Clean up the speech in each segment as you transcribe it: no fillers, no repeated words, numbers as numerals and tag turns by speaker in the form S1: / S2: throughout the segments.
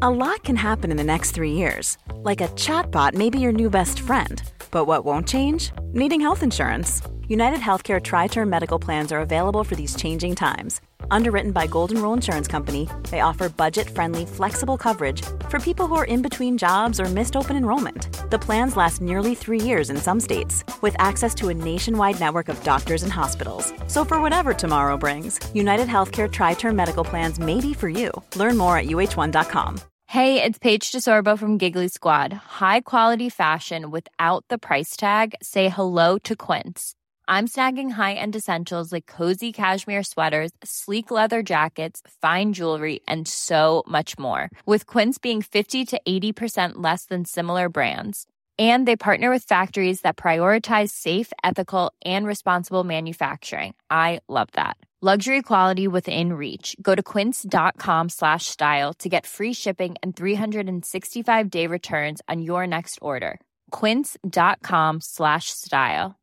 S1: A lot can happen in the next 3 years. Like a chatbot may be your new best friend. But what won't change? Needing health insurance. United Healthcare Tri-Term Medical Plans are available for these changing times. Underwritten by Golden Rule Insurance Company, they offer budget-friendly, flexible coverage for people who are in between jobs or missed open enrollment. The plans last nearly 3 years in some states, with access to a nationwide network of doctors and hospitals. So for whatever tomorrow brings, United Healthcare Tri-Term Medical Plans may be for you. Learn more at uh1.com.
S2: Hey, it's Paige DeSorbo from Giggly Squad. High quality fashion without the price tag. Say hello to Quince. I'm snagging high-end essentials like cozy cashmere sweaters, sleek leather jackets, fine jewelry, and so much more. With Quince being 50 to 80% less than similar brands. And they partner with factories that prioritize safe, ethical, and responsible manufacturing. I love that. Luxury quality within reach. Go to quince.com/style to get free shipping and 365-day returns on your next order. Quince.com/style.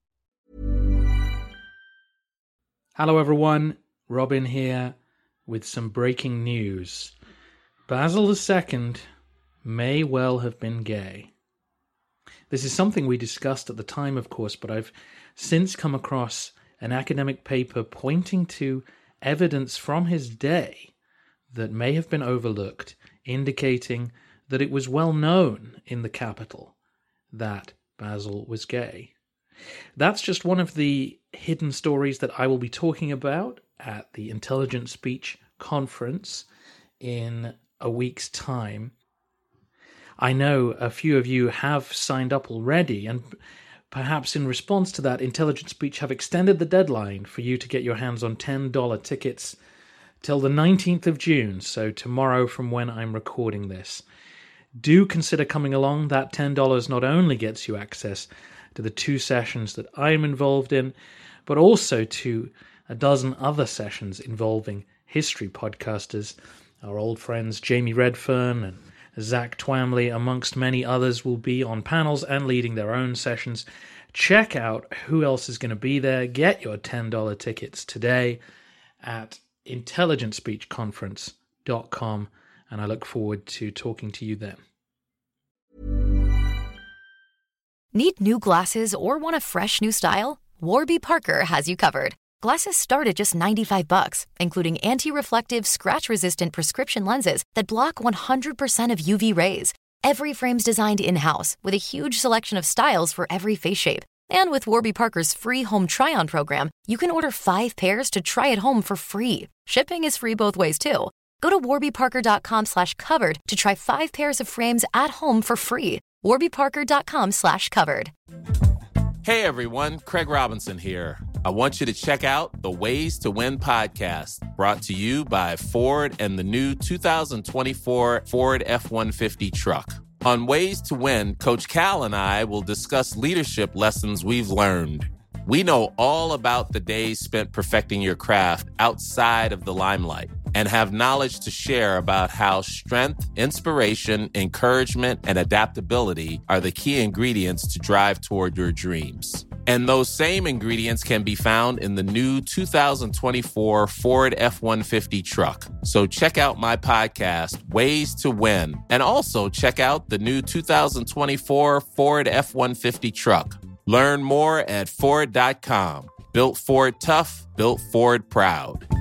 S3: Hello everyone, Robin here with some breaking news. Basil II may well have been gay. This is something we discussed at the time, of course, but I've since come across an academic paper pointing to evidence from his day that may have been overlooked, indicating that it was well known in the capital that Basil was gay. That's just one of the hidden stories that I will be talking about at the Intelligent Speech Conference in a week's time. I know a few of you have signed up already, and perhaps in response to that, Intelligent Speech have extended the deadline for you to get your hands on $10 tickets till the 19th of June, so tomorrow from when I'm recording this. Do consider coming along. That $10 not only gets you access to the 2 sessions that I'm involved in, but also to a dozen other sessions involving history podcasters. Our old friends Jamie Redfern and Zach Twamley, amongst many others, will be on panels and leading their own sessions. Check out who else is going to be there. Get your $10 tickets today at intelligentspeechconference.com, and I look forward to talking to you then.
S4: Need new glasses or want a fresh new style? Warby Parker has you covered. Glasses start at just $95, including anti-reflective, scratch-resistant prescription lenses that block 100% of UV rays. Every frame's designed in-house with a huge selection of styles for every face shape. And with Warby Parker's free home try-on program, you can order 5 pairs to try at home for free. Shipping is free both ways, too. Go to warbyparker.com/covered to try 5 pairs of frames at home for free. warbyparker.com/covered.
S5: Hey everyone, Craig Robinson here. I want you to check out the Ways to Win podcast, brought to you by Ford and the new 2024 Ford F-150 truck. On Ways to Win, Coach Cal and I will discuss leadership lessons we've learned. We know all about the days spent perfecting your craft outside of the limelight and have knowledge to share about how strength, inspiration, encouragement, and adaptability are the key ingredients to drive toward your dreams. And those same ingredients can be found in the new 2024 Ford F-150 truck. So check out my podcast, Ways to Win, and also check out the new 2024 Ford F-150 truck. Learn more at Ford.com. Built Ford tough, built Ford proud.